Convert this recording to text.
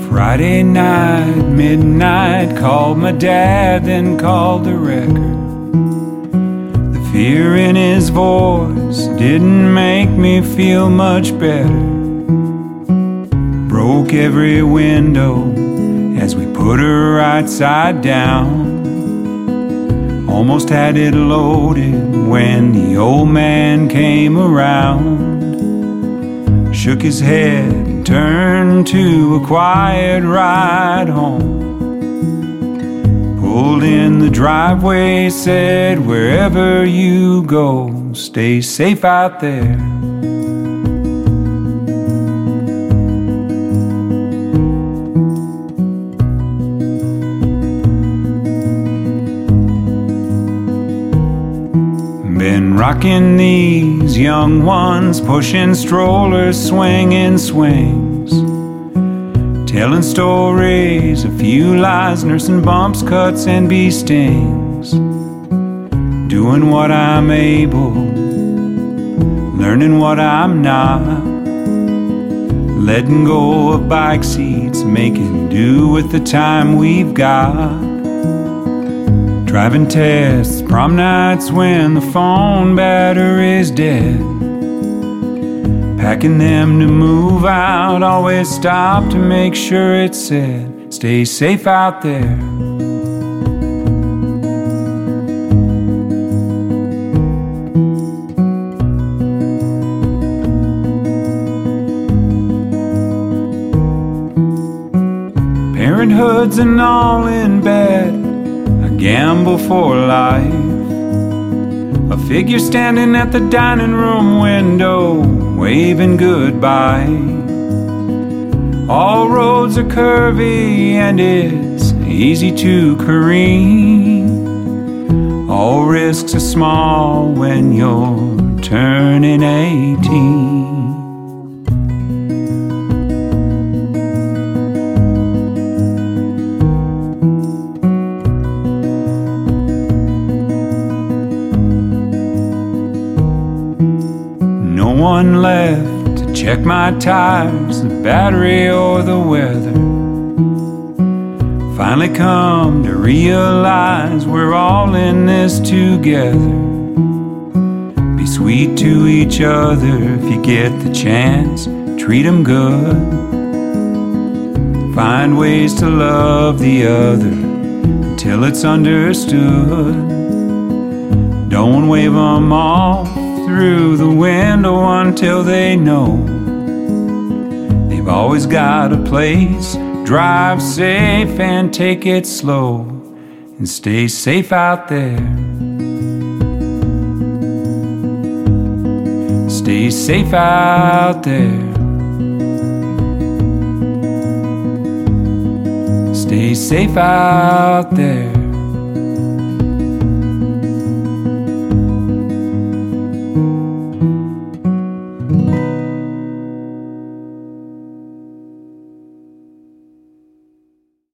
Friday night, midnight, called my dad, then called the wrecker. The fear in his voice didn't make me feel much better. Broke every window as we put her right side down. Almost had it loaded when the old man came around. Shook his head and turned to a quiet ride home. Pulled in the driveway, said, wherever you go, stay safe out there. Been rocking these young ones, pushing strollers, swinging swings, telling stories, a few lies, nursing bumps, cuts, and bee stings. Doing what I'm able, learning what I'm not, letting go of bike seats, making do with the time we've got. Driving tests, prom nights when the phone battery's dead. Packing them to move out, always stop to make sure it said, stay safe out there. Parenthood's an all in bed, gamble for life. A figure standing at the dining room window, waving goodbye. All roads are curvy and it's easy to careen. All risks are small when you're turning 18. No one left to check my tires, the battery or the weather. Finally come to realize we're all in this together. Be sweet to each other if you get the chance, treat them good. Find ways to love the other until it's understood. Don't wave them off through the window until they know they've always got a place. Drive safe and take it slow and stay safe out there. Stay safe out there. Stay safe out there.